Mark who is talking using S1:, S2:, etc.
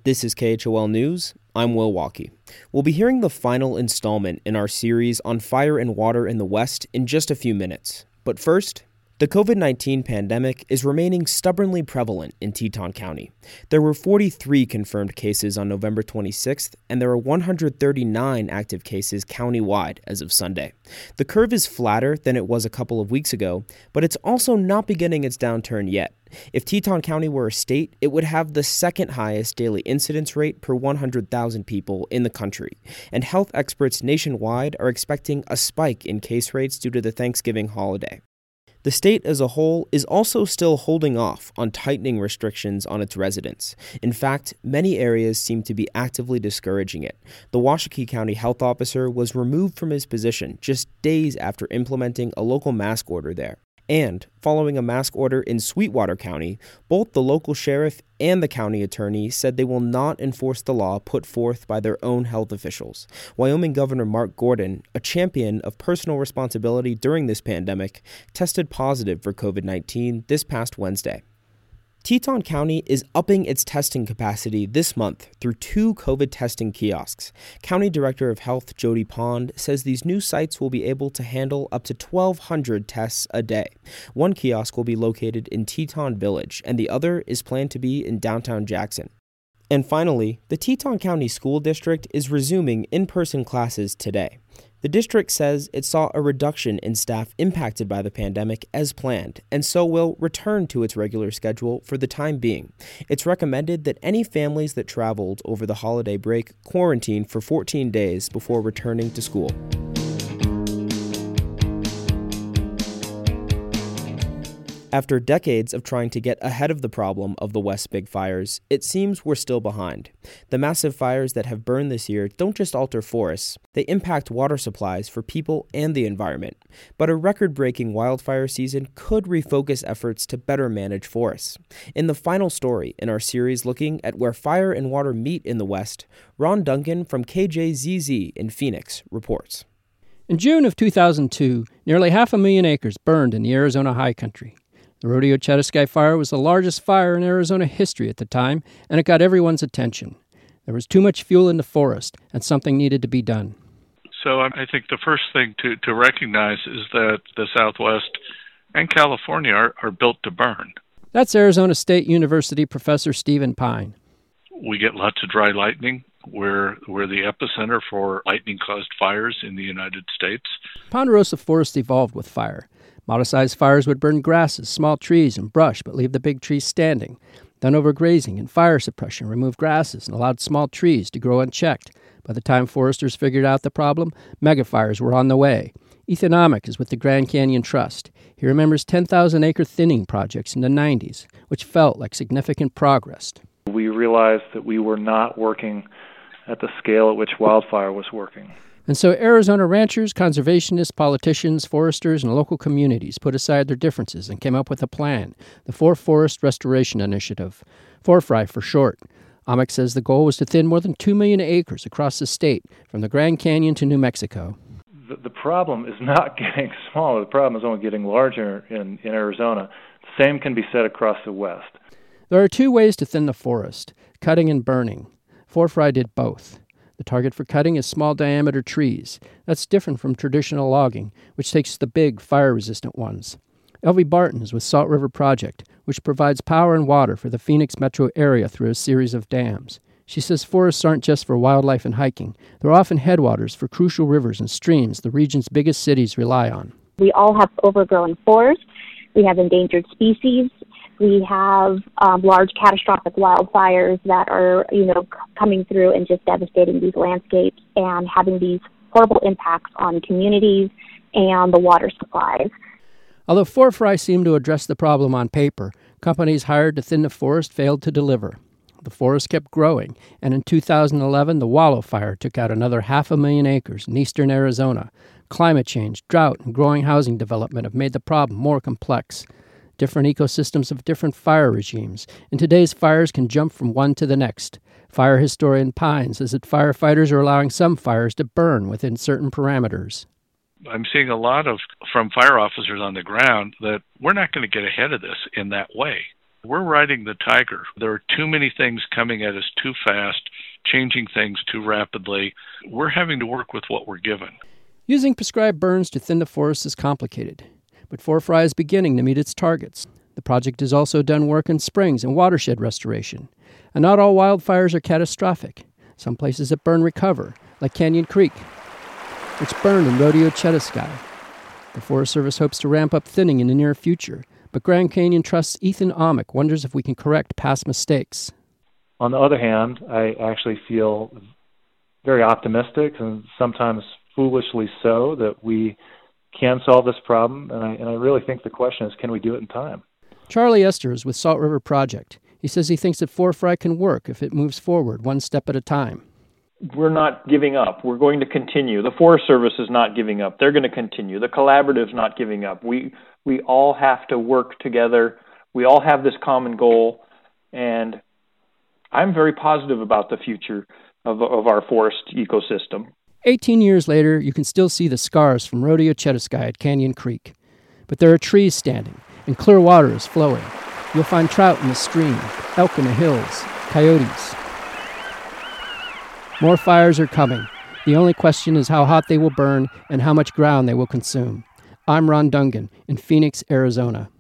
S1: This is KHOL News. I'm Will Walkie. We'll be hearing the final installment in our series on fire and water in the West in just a few minutes. But first, the COVID-19 pandemic is remaining stubbornly prevalent in Teton County. There were 43 confirmed cases on November 26th, and there are 139 active cases countywide as of Sunday. The curve is flatter than it was a couple of weeks ago, but it's also not beginning its downturn yet. If Teton County were a state, it would have the second highest daily incidence rate per 100,000 people in the country, and health experts nationwide are expecting a spike in case rates due to the Thanksgiving holiday. The state as a whole is also still holding off on tightening restrictions on its residents. In fact, many areas seem to be actively discouraging it. The Washakie County health officer was removed from his position just days after implementing a local mask order there. And, following a mask order in Sweetwater County, both the local sheriff and the county attorney said they will not enforce the law put forth by their own health officials. Wyoming Governor Mark Gordon, a champion of personal responsibility during this pandemic, tested positive for COVID-19 this past Wednesday. Teton County is upping its testing capacity this month through 2 COVID testing kiosks. County Director of Health Jody Pond says these new sites will be able to handle up to 1,200 tests a day. One kiosk will be located in Teton Village, and the other is planned to be in downtown Jackson. And finally, the Teton County School District is resuming in-person classes today. The district says it saw a reduction in staff impacted by the pandemic as planned, and so will return to its regular schedule for the time being. It's recommended that any families that traveled over the holiday break quarantine for 14 days before returning to school. After decades of trying to get ahead of the problem of the West's big fires, it seems we're still behind. The massive fires that have burned this year don't just alter forests, they impact water supplies for people and the environment. But a record-breaking wildfire season could refocus efforts to better manage forests. In the final story in our series looking at where fire and water meet in the West, Ron Duncan from KJZZ in Phoenix reports.
S2: In June of 2002, nearly 500,000 acres burned in the Arizona high country. The Rodeo Chetasky fire was the largest fire in Arizona history at the time, and it got everyone's attention. There was too much fuel in the forest, and something needed to be done.
S3: So I think the first thing to recognize is that the Southwest and California are built to burn.
S2: That's Arizona State University professor Stephen Pine.
S3: We get lots of dry lightning. We're the epicenter for lightning-caused fires in the United States.
S2: Ponderosa Forest evolved with fire. Modest-sized fires would burn grasses, small trees, and brush, but leave the big trees standing. Then overgrazing and fire suppression removed grasses and allowed small trees to grow unchecked. By the time foresters figured out the problem, megafires were on the way. Ethan Amick is with the Grand Canyon Trust. He remembers 10,000-acre thinning projects in the 90s, which felt like significant progress.
S4: We realized that we were not working at the scale at which wildfire was working.
S2: And so Arizona ranchers, conservationists, politicians, foresters, and local communities put aside their differences and came up with a plan, the Forest Restoration Initiative, FORFRI for short. Amick says the goal was to thin more than 2 million acres across the state, from the Grand Canyon to New Mexico.
S4: The problem is not getting smaller. The problem is only getting larger in Arizona. The same can be said across the West.
S2: There are 2 ways to thin the forest, cutting and burning. FORFRI did both. The target for cutting is small-diameter trees. That's different from traditional logging, which takes the big, fire-resistant ones. Elvie Barton is with Salt River Project, which provides power and water for the Phoenix metro area through a series of dams. She says forests aren't just for wildlife and hiking. They're often headwaters for crucial rivers and streams the region's biggest cities rely on.
S5: We all have overgrown forests. We have endangered species. We have large catastrophic wildfires that are, coming through and just devastating these landscapes and having these horrible impacts on communities and the water supplies.
S2: Although FORFRI seemed to address the problem on paper, companies hired to thin the forest failed to deliver. The forest kept growing, and in 2011, the Wallow Fire took out another 500,000 acres in eastern Arizona. Climate change, drought, and growing housing development have made the problem more complex. Different ecosystems have different fire regimes, and today's fires can jump from one to the next. Fire historian Pine says that firefighters are allowing some fires to burn within certain parameters.
S3: I'm seeing a lot from fire officers on the ground that we're not going to get ahead of this in that way. We're riding the tiger. There are too many things coming at us too fast, changing things too rapidly. We're having to work with what we're given.
S2: Using prescribed burns to thin the forest is complicated, but 4FRI is beginning to meet its targets. The project has also done work in springs and watershed restoration. And not all wildfires are catastrophic. Some places that burn recover, like Canyon Creek, which burned in Rodeo Chetasky. The Forest Service hopes to ramp up thinning in the near future, but Grand Canyon Trust's Ethan Amick wonders if we can correct past mistakes.
S4: On the other hand, I actually feel very optimistic, and sometimes foolishly so, that we can solve this problem, and I really think the question is, can we do it in time?
S2: Charlie Esther is with Salt River Project. He says he thinks that 4FRI can work if it moves forward one step at a time.
S6: We're not giving up. We're going to continue. The Forest Service is not giving up. They're going to continue. The collaborative's not giving up. We all have to work together. We all have this common goal, and I'm very positive about the future of our forest ecosystem.
S2: 18 years later, you can still see the scars from Rodeo Chetasky at Canyon Creek. But there are trees standing, and clear water is flowing. You'll find trout in the stream, elk in the hills, coyotes. More fires are coming. The only question is how hot they will burn and how much ground they will consume. I'm Ron Dungan in Phoenix, Arizona.